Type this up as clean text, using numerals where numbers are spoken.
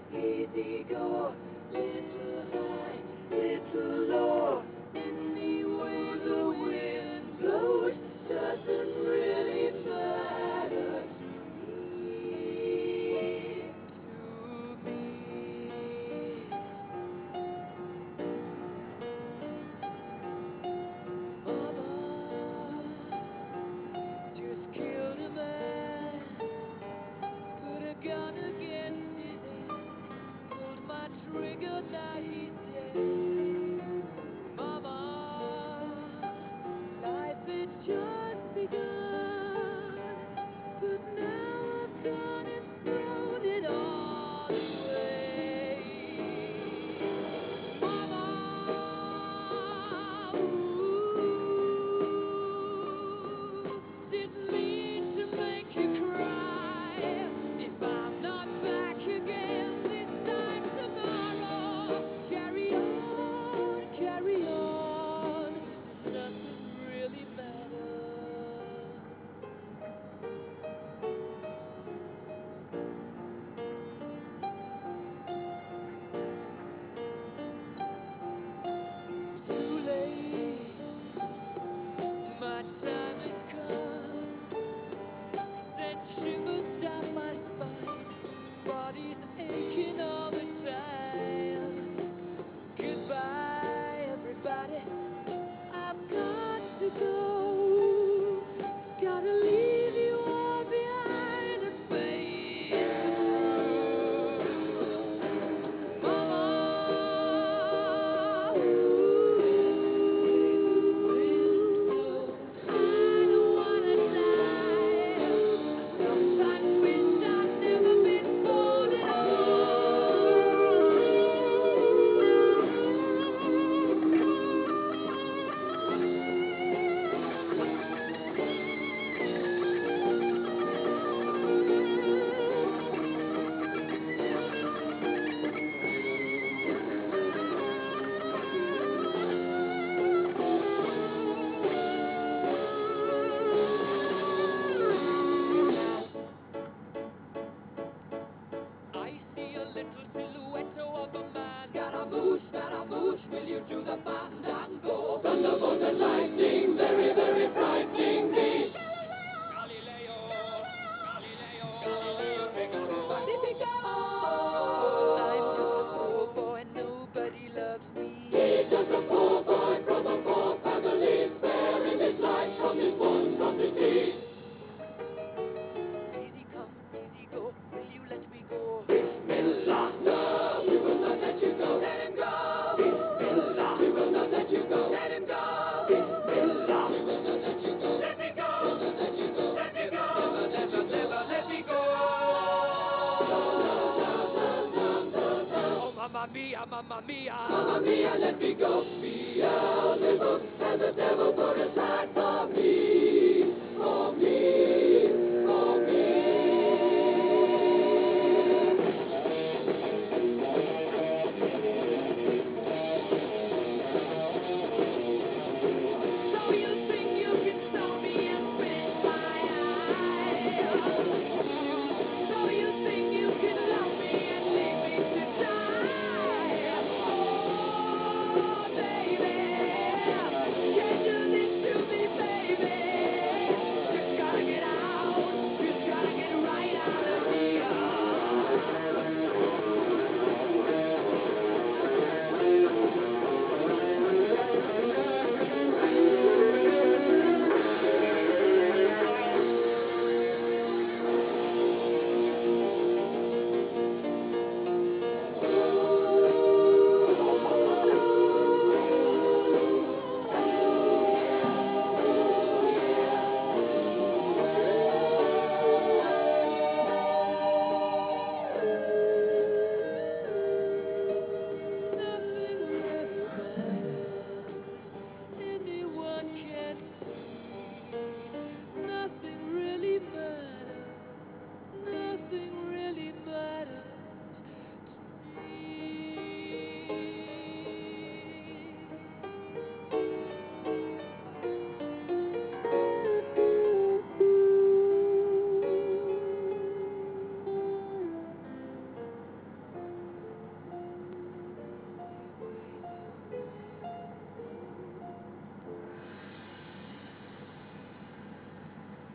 Easy go, little high, little low. Any way the wind blows doesn't really matter to me. Mama just killed a man, put a gun against his head, pulled my trigger, now he's dead. Mama, life had just begun, but now I've gone and thrown it all away. Mama, ooh, didn't mean to make you cry. If I'm not back again this time tomorrow, carry on, carry on. Does nothing really matter? Too late, my time has come. Sent shivers down my spine, body's aching all the time. Goodbye, everybody, I've got to go. Gotta leave you all behind and face the truth. Mama, ooh, the wind blows. I don't wanna die. I sometimes wish I'd never been born at I see a little silhouette of a man. Scaramouche, will you do the fandango? Thunderbolt and lightning, very, very frightening me. Galileo, Galileo, Galileo, Figaro, Magnifico. I'm just a poor boy, nobody loves me. He's just a poor boy from a poor family, sparing his life from this monstrosity. Easy come, easy go, will you let me go? Bismillah, no, we will not let you go. Let him go. Bismillah, we will not let you go. Let him go. Bismillah, we will not let you go. Let me go. We'll not let you go. Let me go. Never, never, never let me go. No, no, no, no, no, no, no. Oh, mamma mia, mamma mia. Mamma mia, let me go. Beelzebub and the devil put aside for me, for me.